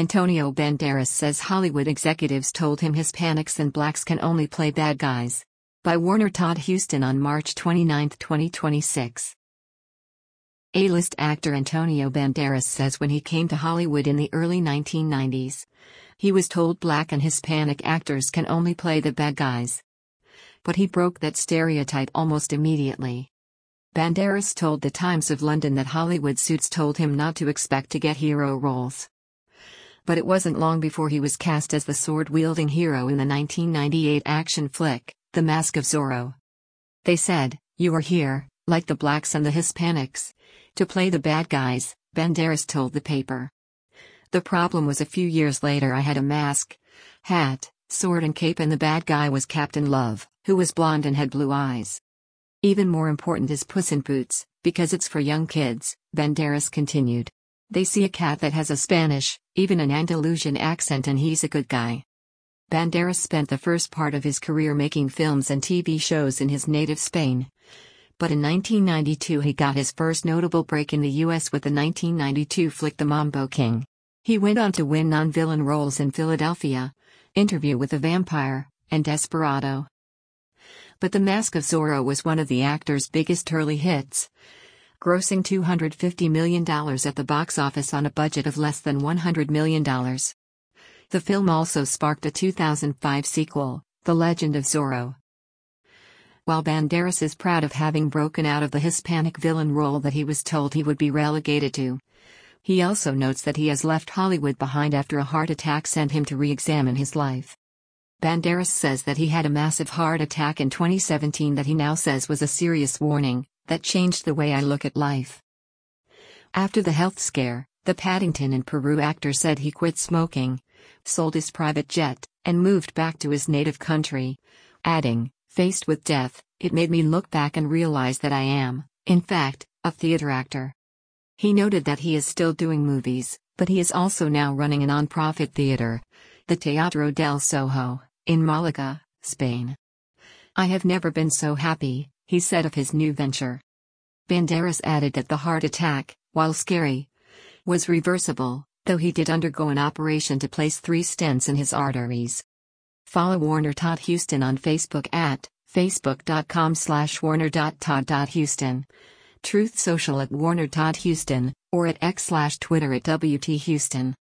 Antonio Banderas says Hollywood executives told him Hispanics and blacks can only play bad guys. By Warner Todd Huston on March 29, 2026. A-list actor Antonio Banderas says when he came to Hollywood in the early 1990s, he was told black and Hispanic actors can only play the bad guys. But he broke that stereotype almost immediately. Banderas told the Times of London that Hollywood suits told him not to expect to get hero roles. But it wasn't long before he was cast as the sword-wielding hero in the 1998 action flick, The Mask of Zorro. They said, "You are here, like the blacks and the Hispanics, to play the bad guys," Banderas told the paper. "The problem was a few years later I had a mask, hat, sword and cape and the bad guy was Captain Love, who was blonde and had blue eyes. Even more important is Puss in Boots, because it's for young kids," Banderas continued. "They see a cat that has a Spanish, even an Andalusian accent and he's a good guy." Banderas spent the first part of his career making films and TV shows in his native Spain. But in 1992 he got his first notable break in the US with the 1992 flick The Mambo King. He went on to win non-villain roles in Philadelphia, Interview with a Vampire, and Desperado. But The Mask of Zorro was one of the actor's biggest early hits, grossing $250 million at the box office on a budget of less than $100 million. The film also sparked a 2005 sequel, The Legend of Zorro. While Banderas is proud of having broken out of the Hispanic villain role that he was told he would be relegated to, he also notes that he has left Hollywood behind after a heart attack sent him to re-examine his life. Banderas says that he had a massive heart attack in 2017 that he now says was a serious warning, that changed the way I look at life. After the health scare, the Paddington in Peru actor said he quit smoking, sold his private jet, and moved back to his native country, adding, "Faced with death, it made me look back and realize that I am, in fact, a theater actor." He noted that he is still doing movies, but he is also now running a non-profit theater, the Teatro del Soho, in Malaga, Spain. "I have never been so happy," he said of his new venture. Banderas added that the heart attack, while scary, was reversible, though he did undergo an operation to place 3 stents in his arteries. Follow Warner Todd Huston on Facebook at facebook.com/warner.todd.huston, Truth Social at Warner Todd Huston, or at x/Twitter at WT Huston.